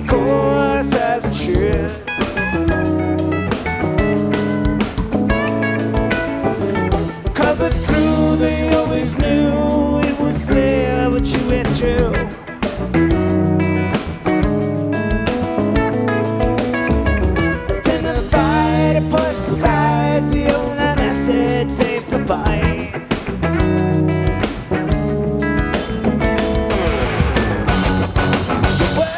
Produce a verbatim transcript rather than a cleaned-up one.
course as it should. Covered through, they always knew it was there, but you went through. Tend to fight and push aside the only message they provide.